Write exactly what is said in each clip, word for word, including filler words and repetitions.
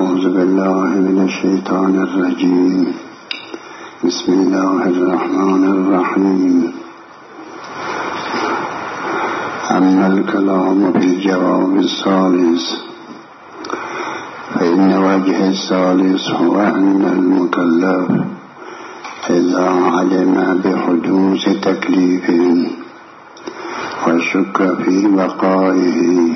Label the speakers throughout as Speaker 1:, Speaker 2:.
Speaker 1: أعوذ بالله من الشيطان الرجيم. بسم الله الرحمن الرحيم. أما الكلام في الجواب الثالث فإن وجه الثالث هو أن المكلف إذا علم بحدوث تكليف وشك في بقائه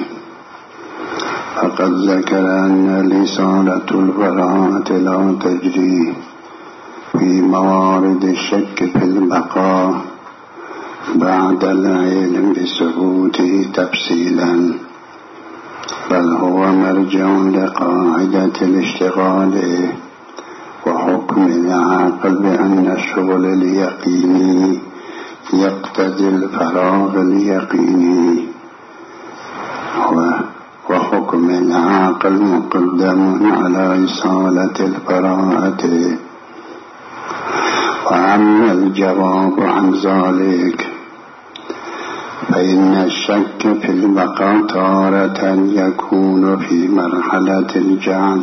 Speaker 1: فقد ذكر أن رسالة البراءة لا تجري في موارد الشك في البقاء بعد العلم بثبوته تفصيلا، بل هو مرجع لقاعدة الاشتغال وحكم العاقل بأن الشغل اليقيني يقتضي الفراغ اليقيني، وحكم العاقل مقدم على إصالة البراءة. وأما الجواب عن ذلك فإن الشك في البقاء تارة يكون في مرحلة الجعل،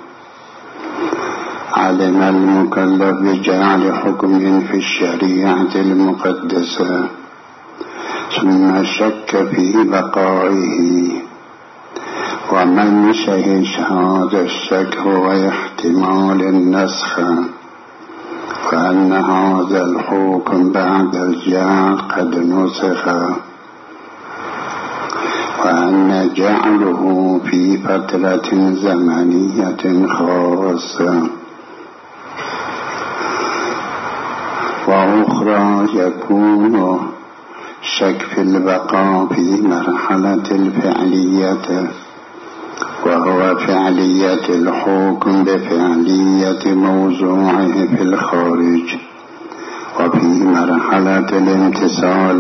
Speaker 1: علم المكلف بجعل حكم في الشريعة المقدسة ثم شك في بقائه، ومن شهد هذا الشك هو احتمال النسخ، وأن هذا الحكم بعد الجعل قد نسخ، وأن جعله في فترة زمنية خاصة، وأخرى يكون شك في البقاء في مرحلة الفعلية، وهو فعلية الحكم بفعلية موضوعه في الخارج، وفي مرحلة الامتثال،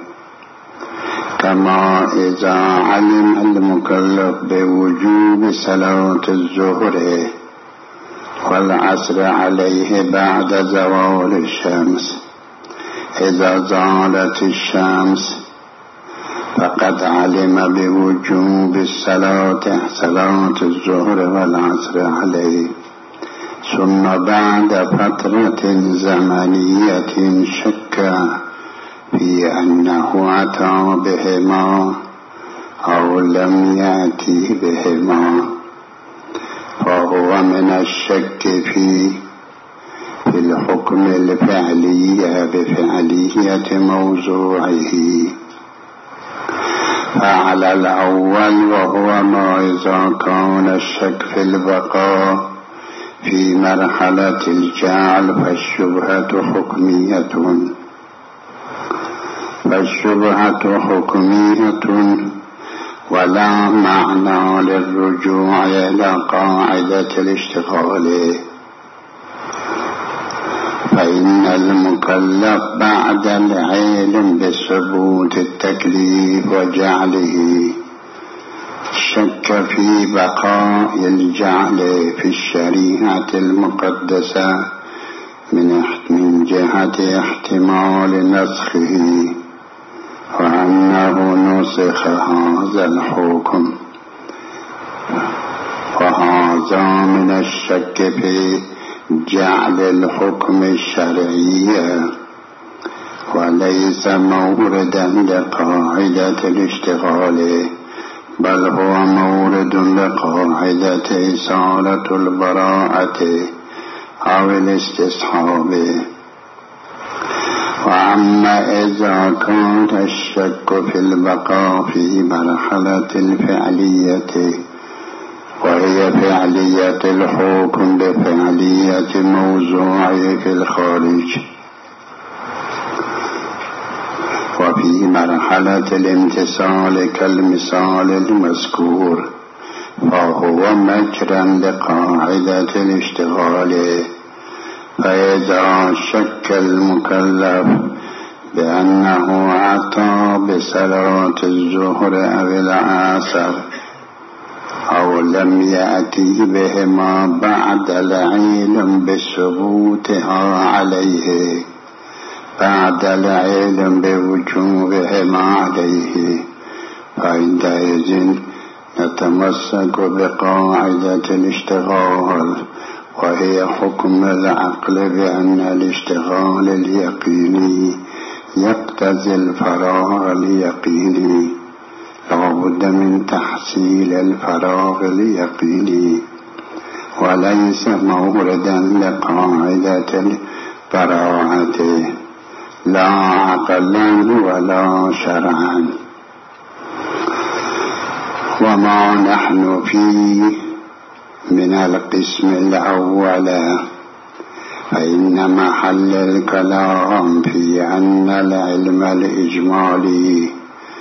Speaker 1: كما إذا علم المكلف بوجوب صلاة الظهر والعصر عليه بعد زوال الشمس إذا زالت الشمس، فقد علم بوجوب الصلاة صلاة الظهر والعصر عليه، ثم بعد فترة زمنية شك في أنه أتى بهما أو لم يأتي بهما، فهو من الشك في في الحكم الفعلية بفعلية موضوعه. فعلى الأول وهو ما إذا كان الشك في البقاء في مرحلة الجعل فالشبهة حكمية فالشبهة حكمية ولا معنى للرجوع إلى قاعدة الاشتغال، فإن المكلف بعد العلم بثبوت التكليف وجعله شك في بقاء الجعل في الشريعة المقدسة من جهة احتمال نسخه، وأنه نسخ هذا الحكم، وهذا من الشك في جعل الحكم الشرعي وليس موردا لقاعدة الاشتغال، بل هو مورد لقاعدة إصالة البراءة أو الاستصحاب. وأما إذا كان الشك في البقاء في مرحلة الفعلية وهي فعلية الحكم بفعلية موضوعه في الخارج، وفي مرحلة الامتثال كالمثال المذكور، فهو مجرى لقاعدة الاشتغال. فإذا شك المكلف بأنه أتى بصلاة الظهر أو العصر أو لم يأتي بهما بعد العلم بثبوتها عليه بعد العلم بوجوبهما عليه، فعندئذ نتمسك بقاعدة الاشتغال، وهي حكم العقل بأن الاشتغال اليقيني يقتضي الفراغ اليقيني، لا بد من تحصيل الفراغ اليقيني، وليس موردا لقاعدة البراعة لا عقلا ولا شرعا. وما نحن فيه من القسم الأول، فإن محل الكلام في أن العلم الإجمالي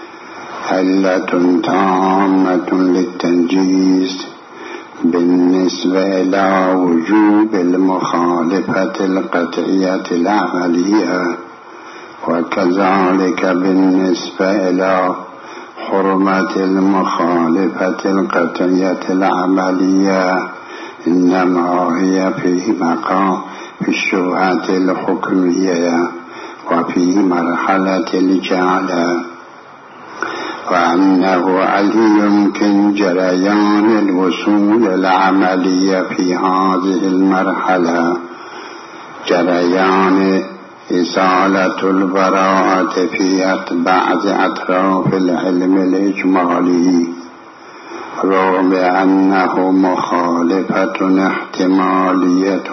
Speaker 1: علة تامة للتنجيز بالنسبة إلى وجوب المخالفة القطعية العملية، وكذلك بالنسبة إلى حرمة المخالفة القطعية العملية، إنما هي في مقام في الشبهة الحكمية وفي مرحلة الجعل، وأنه هل يمكن جريان الوصول العملية في هذه المرحلة جريان إزالة البراءة في بعض أطراف العلم الإجمالي، رغم أنه مخالفة احتمالية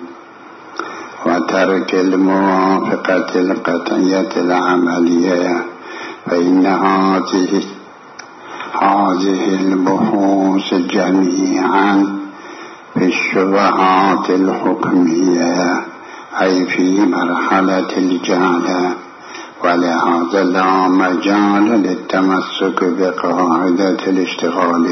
Speaker 1: وترك الموافقة القطعية العملية، فإن هذه هذه البحوث جميعا في الشبهات الحكمية، أي في مرحلة الجهل، ولهذا لا مجال للتمسك بقاعدة الاشتغال،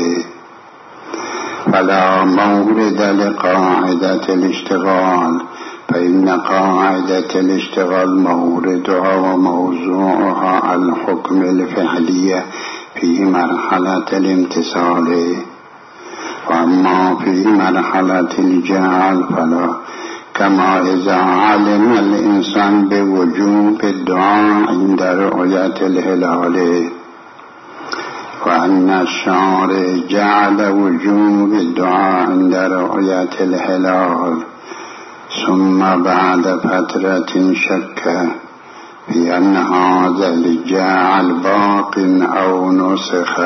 Speaker 1: فلا مورد لقاعدة الاشتغال، فإن قاعدة الاشتغال موردها وموضوعها الحكم الفعلي في مرحلة الامتثال، وأما في مرحلة الجهل فلا، كما إذا علم الإنسان بوجوب الدعاء عند رؤية الهلال، وأن الشارع جعل وجوب الدعاء عند رؤية الهلال، ثم بعد فترة شك في أن هذا الجعل باق أو نسخ،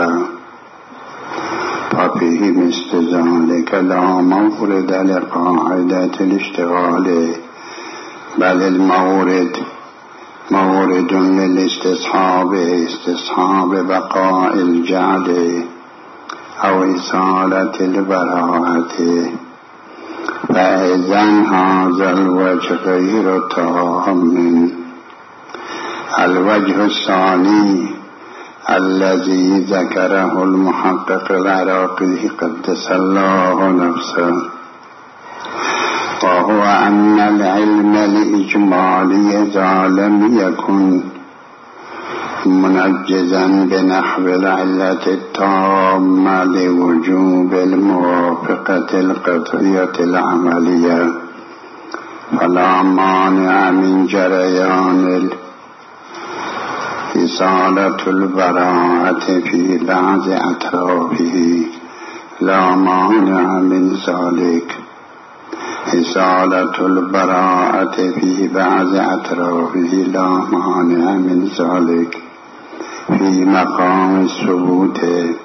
Speaker 1: ففيه مثل ذلك لا مورد لقاعدة الاشتغال، بل المورد مورد للاستصحاب، استصحاب بقاء الجعل أو إزالة البراءة، فإذن هذا الوجه غير تام. الوجه الثاني الذي ذكره المحقق العراقي قدس الله نفسه، وهو أن العلم الإجمالي إذا لم يكن منجزا بنحو العلة التامة لوجوب الموافقة القطعية العملية، فلا مانع من جريان إزالة البراءة في بعض أطرافه، لا مانع من ذلك، إزالة البراءة في بعض أطرافه لا مانع من ذلك في مقام الثبوت.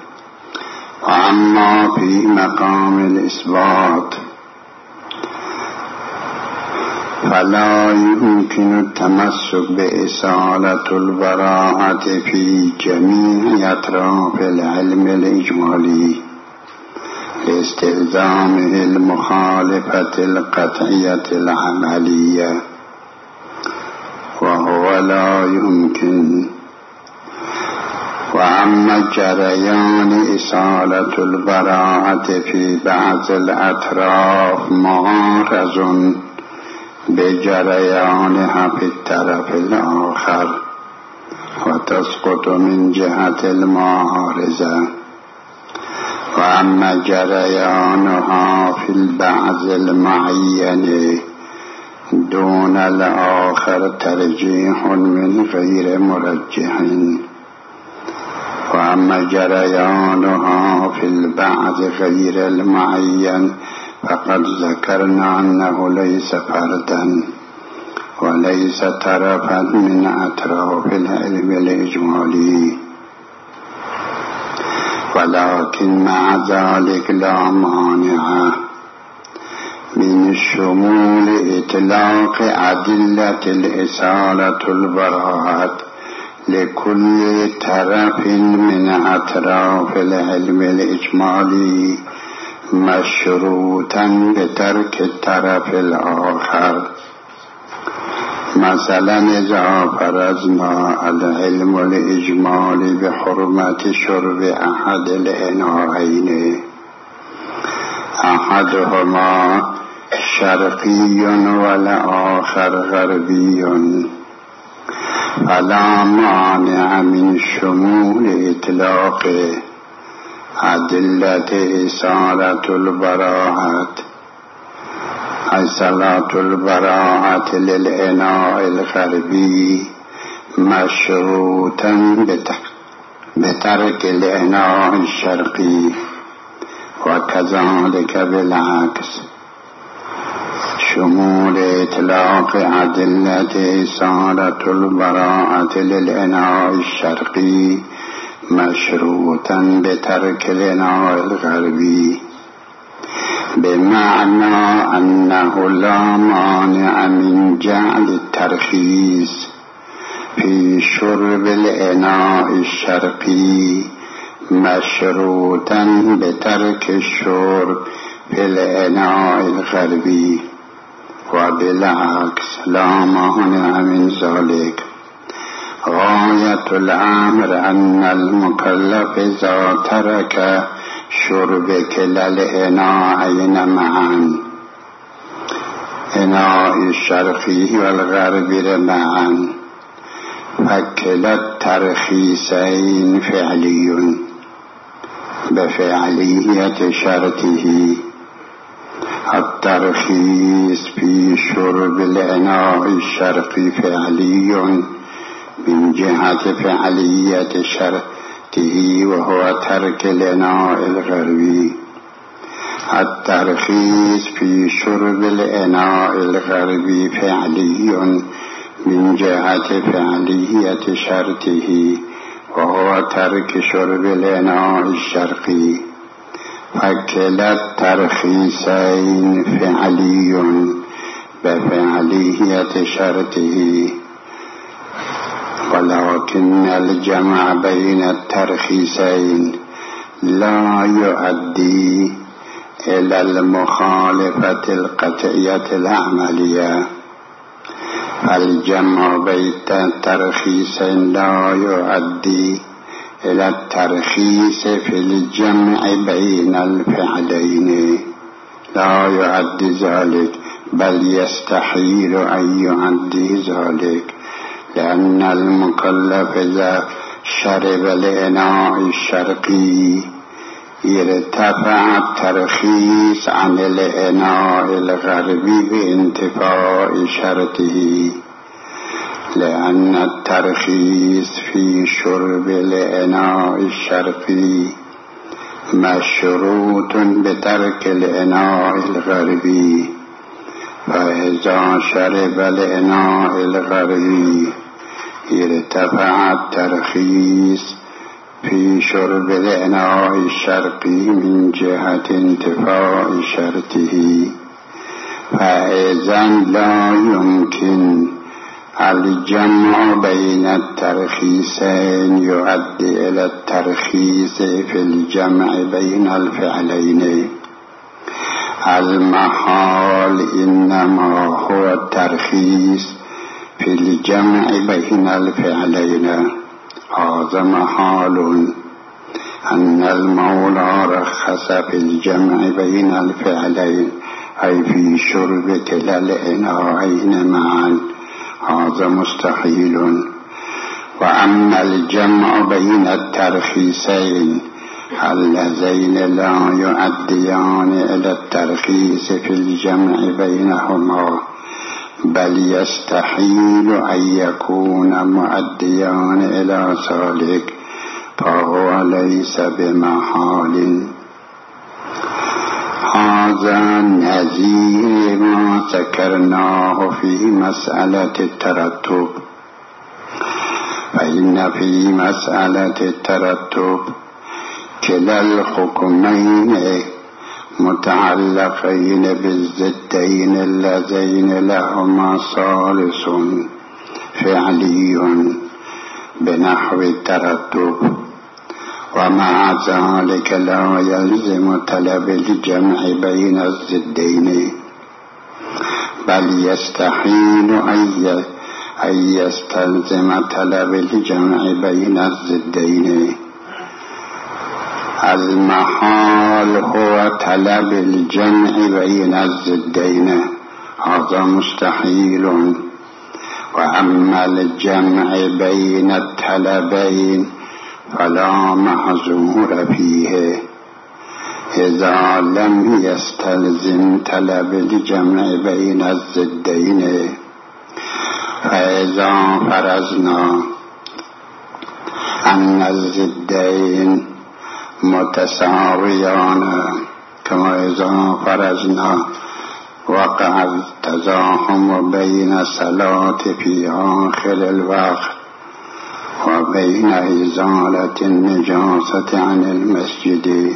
Speaker 1: وأما في مقام الإثبات فلا يمكن التمسك بإزالة البراءة في جميع أطراف العلم الإجمالي لاستلزامه المخالفة القطعية العملية، وهو لا يمكن. وأما جريان إزالة البراءة في بعض الأطراف معارض بجريانها في الطرف الآخر، وتسقط من جهة المعارضة. وأما جريانها في البعض المعين دون الآخر ترجيح من غير مرجح، وأما جريانها في البعض غير المعين فقد ذكرنا أنه ليس فردا وليس طرفا من أطراف العلم الإجمالي، ولكن مع ذلك لا مانع من شمول إطلاق أدلة الإصالة البراءة لكل طرف من أطراف العلم الإجمالي مشروطا بترك الطرف الآخر. مثلا إذا فرضنا العلم الإجمالي بحرمة شرب أحد الإناءين أحدهما شرقي والآخر غربي، فلا مانع من شمول إطلاق أدلة إصالة البراءة إصالة البراءة للإناء الغربي مشروطا بترك الإناء الشرقي، وكذلك بالعكس شمول إطلاق أدلة إصالة البراءة للإناء الشرقي مشروطا بترك الإناء الغربي، بمعنى أنه لا مانع من جعل الترخيص في شرب الإناء الشرقي مشروطا بترك الشرب في الإناء الغربي، وبالعكس لا مانع من ذلك. غاية الأمر أن المكلف إذا ترك شرب كلا الإناءين معا إناء الشرقي والغربي معا فكلا الترخيصين فعلي بفعلية شرطه. الترخيص في شرب الإناء الشرقي فعلي من جهة فعلية شرطه وهو ترك الإناء الغربي. الترخيص في شرب الإناء الغربي فعلي من جهة فعلية شرطه وهو ترك شرب الإناء الشرقي، فكلا الترخيصين فعلي بفعلية شرطه، ولكن الجمع بين الترخيصين لا يؤدي إلى المخالفة القطعية العملية. الجمع بين الترخيصين لا يؤدي إلى الترخيص في الجمع بين الفعلين، لا يؤدي ذلك، بل يستحيل أن يؤدي ذلك، لأن المكلف إذا شرب الإناء الشرقي ارتفع الترخيص عن الإناء الغربي بانتفاء شرطه، لأن الترخيص في شرب الإناء الشرقي مشروط بترك الإناء الغربي، فإذا شرب الإناء الغربي ارتفع الترخيص في شرب الإناء الشرقي من جهة انتفاء شرطه، فإذا لا يمكن الجمع بين الترخيصين يؤدي إلى الترخيص في الجمع بين الفعلين. المحال إنما هو الترخيص في الجمع بين الفعلين. هذا محال أن المولى رخص في الجمع بين الفعلين أي في شرب كلا الإناءين معا، هذا مستحيل. وأما الجمع بين الترخيصين اللذين لا يؤديان إلى الترخيص في الجمع بينهما، بل يستحيل أن يكون مؤديان إلى ذلك، فهو ليس بمحال. هذا نظير ما ذكرناه في مسألة الترتب. فإن في مسألة الترتب كلا الحكمين متعلقين بالضدين اللذين لهما ثالث فعلي بنحو الترتب، ومع ذلك لا يلزم طلب الجمع بين الضدين، بل يستحيل أن يستلزم طلب الجمع بين الضدين. المحال هو طلب الجمع بين الضدين، هذا مستحيل. وأما الجمع بين الطلبين فلا محظور فيه إذا لم يستلزم طلب الجمع بين الضدين. فإذا فرضنا أن الضدين متساويان، كما إذا فرضنا وقع التزاحم بين الصلاة في آخر الوقت وبين إزالة النجاسة عن المسجد.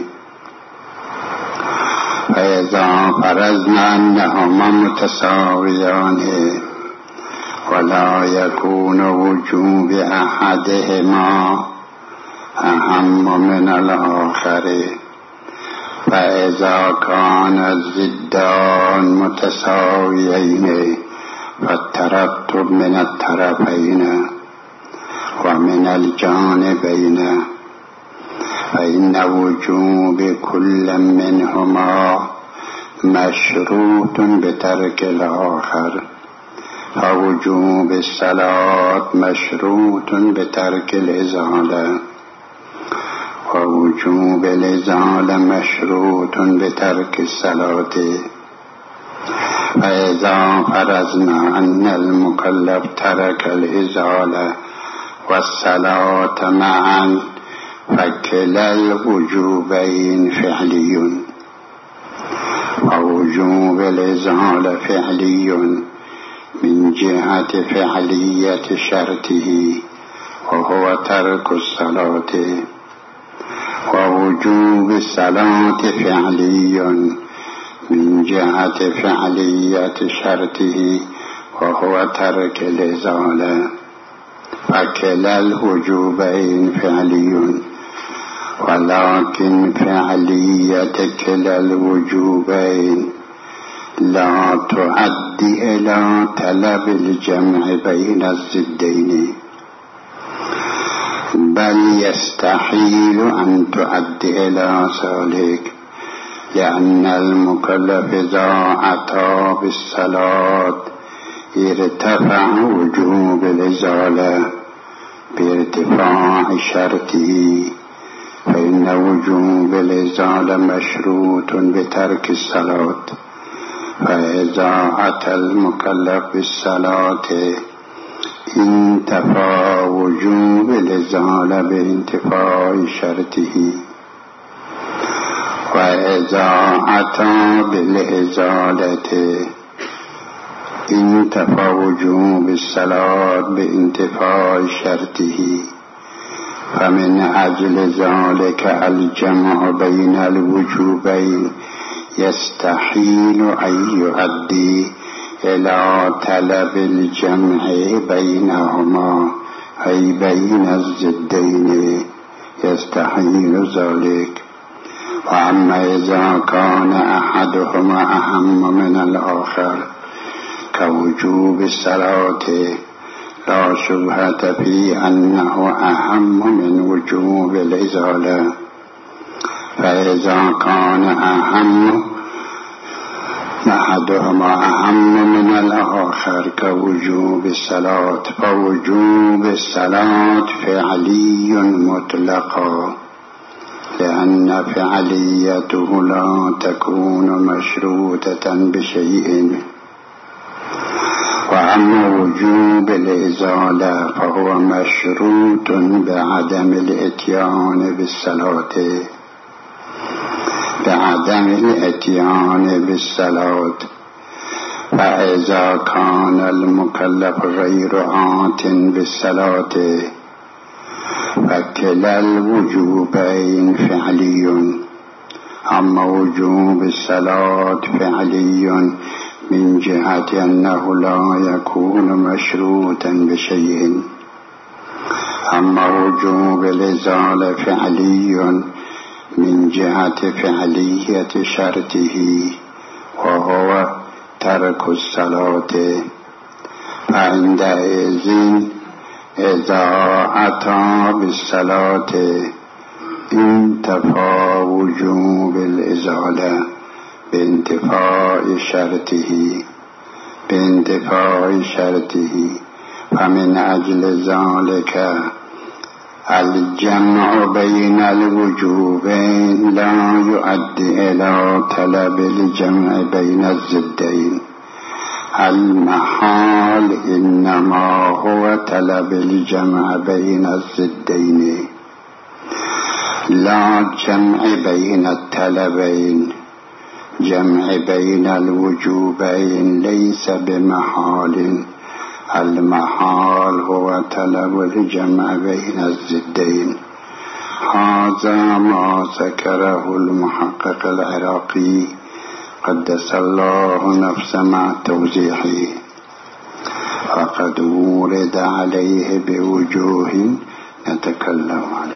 Speaker 1: فإذا فرضنا أنهما متساويان ولا يكون وجوب أحدهما أهم من الآخر، فإذا كان الضدان متساويين فالترتب من الطرفين ومن الجانبين، فإن وجوب كل منهما مشروط بترك الآخر. فوجوب الصلاة مشروط بترك الإزالة، ووجوب الإزالة مشروط بترك الصلاة. فإذا فرضنا أن المكلف ترك الإزالة والصلاة معا فكلا الوجوبين فعلي، ووجوب الإزالة فعلي من جهة فعلية شرطه وهو ترك الصلاة، ووجوب الصلاة فعلي من جهة فعلية شرطه وهو ترك الإزالة، فكلا الوجوبين فعلي. ولكن فعلية كلا الوجوبين لا تؤدي إلى طلب الجمع بين الضدين، بل يستحيل أن تؤدي إلى ذلك، لأن المكلف إذا أتى بالصلاة ارتفع وجوب الإزالة بارتفاع شرطه، فإن وجوب الإزالة مشروط بترك الصلاة. فإذا أتى المكلف بالصلاة انتفى وجوب الإزالة بانتفاء شرطه، وإذا أتى بالإزالة انتفى وجوب الصلاة بانتفاء شرطه. فمن أجل ذلك الجمع بين الوجوبين يستحيل أن يؤدي إلى طلب الجمع بينهما أي بين الضدين، يستحيل ذلك. وأما إذا كان أحدهما أهم من الآخر كوجوب الصلاة لا شبهة في أنه أهم من وجوب الإزالة. فإذا كان أهم أحدهما أهم من الآخر كوجوب الصلاة فوجوب الصلاة فعلي مطلقا، لأن فعليته لا تكون مشروطة بشيء. اما وجوب الازاله فهو مشروط بعدم الاتیان بالصلاة بعدم الاتیان بالصلاة فاذا كان المكلف غير آت بالصلاة فكلا الوجوبين فعلي. اما وجوب الصلاة فعلي من جهة أنه لا يكون مشروطا بشيء. اما وجوب الازالة فعلي من جهة فعلية شرطه وهو ترك الصلاة. فعندئذ إذا أتى بالصلاة انتفى وجوب الإزالة بانتفاء شرطه بانتفاء شرطه فمن أجل ذلك الجمع بين الوجوبين لا يؤدي إلى طلب الجمع بين الضدين. المحال إنما هو طلب الجمع بين الضدين لا جمع بين الطلبين. جمع بين الوجوبين ليس بمحال، المحال هو طلب الجمع بين الضدين. هذا ما ذكره المحقق العراقي قدس الله نفسه مع توضيحه، فقد ورد عليه بوجوه نتكلم عنه.